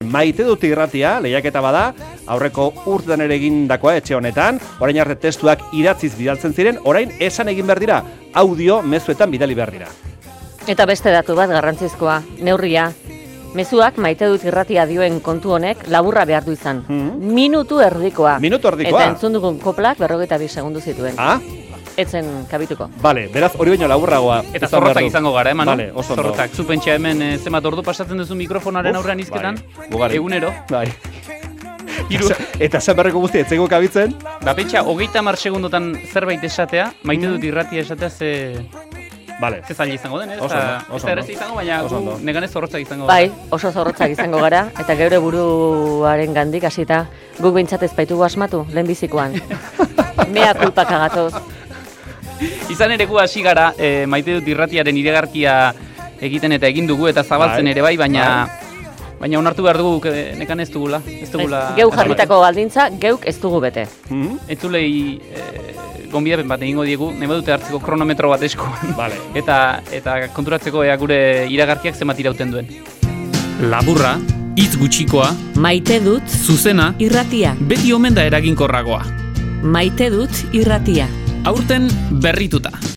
Maite dut irratia, lehiaketa bada, aurreko urtetan ere egindakoa etxe honetan, orain arte testuak idatziz bidaltzen ziren, orain esan egin behar dira, audio mezuetan bidali behar dira. Eta beste datu bat garrantzizkoa, neurria. Mezuak maite dut irratia dioen kontu honek laburra behar du izan. Minutu erdikoa. Minutu erdikoa? Eta entzun dugun koplak 42 segundu zituen. Ah? Etzen kabituko. Bale, beraz hori baino laburragoa. Eta zorrotzak izango gara, Manu? Vale, oso ondo. Zorrotzak, zu pentsa hemen zenbat ordu pasatzen duzu mikrofonaren aurrean izketan? Bai, egunero. Bai. Eta esan berreko guztia, etzeko kabitzen? Ba, pentsa, 30 segundotan zerbait esatea, maite dut irratia esatea Vale. Ze zaila izango den, Oso ez errez izango, baina neganez zorrotzak izango gara. Bai, oso zorrotzak izango gara, eta geure buruaren gandik hasita guk behintzat ez baitugu asmatu, lehenbizikoan. Mea kulpaka gatoz. Izan ere gu hasi gara, maite dut irratiaren iragarkia egiten eta egin dugu eta zabaltzen ere bai, baina onartu behar dugu nekan ez dugula. Geu jarritako baldintza, geuk ez dugu bete. Entzulei gonbidapen bat egingo diegu, nahi badute hartzeko kronometro bat eskuan. Vale. Eta konturatzeko ea gure iragarkiak zenbat irauten duen. Laburra, hitz gutxikoa, Maite dut zuzena, irratia. beti omen da eraginkorragoa. Maite dut irratia. Aurten berrituta.